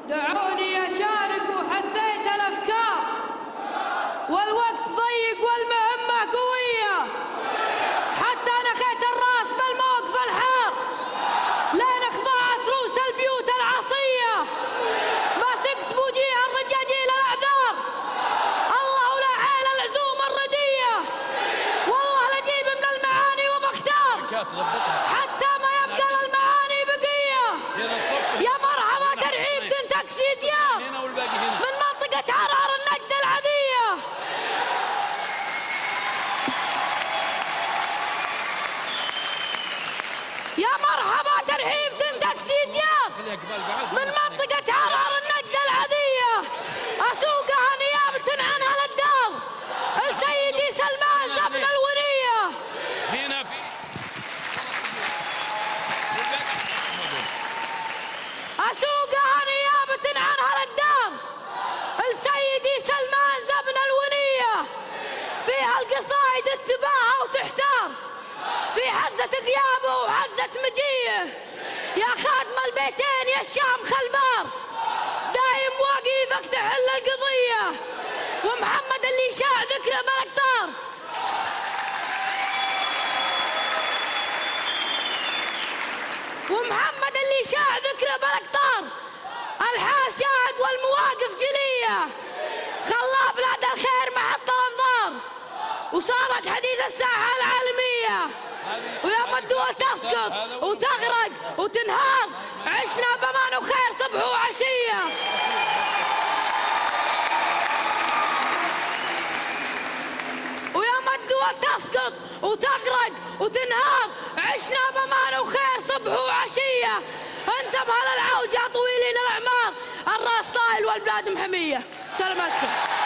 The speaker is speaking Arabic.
دعوني أشارك وحثيت الأفكار، والوقت ضيق والمهمة قوية، حتى نخيت الراس بالموقف الحار، لين خضعت روس البيوت العصية، مسكت بوجيه الرجاجيل الأعذار، الله لا حيل العزوم الردية، والله لجيب من المعاني وبختار، حتى ما يبقى للمعاني بقية. يا مرحبا ترحيب تاكسي ديار من منطقة عرعر النجد العذية. يا مرحبا ترحيب تاكسي ديار من منطقة عرعر النجد العذية، أسوقها نيابة عن أهل الدار السيدي سلمان زبن الونية. هنا في أسوقها نيابة عن أهل الدار السيدي سلمان زبن الونية، فيها القصائد اتباعها وتحتار، في حزة غيابه وحزة مجيه، يا خادم البيتين يا الشام خلبار، دايم واقفك تحل القضية، ومحمد اللي شاع ذكره بالاقطار. ومحمد اللي شاع ذكره بالاقطار، الحال شاهد والمواقف جلية، خلاه بلاد الخير محط الانظار، وصارت حديث الساحة العالمية. ولما الدول تسقط وتغرق وتنهار، عشنا بأمان وخير صبح وعشية. ويوم الدول تسقط وتغرق وتنهار، عشنا بأمان وخير صبح وعشية. انتم هل العوج يا طويلين الأعمار، الراس طايل والبلاد محمية. سلامتكم.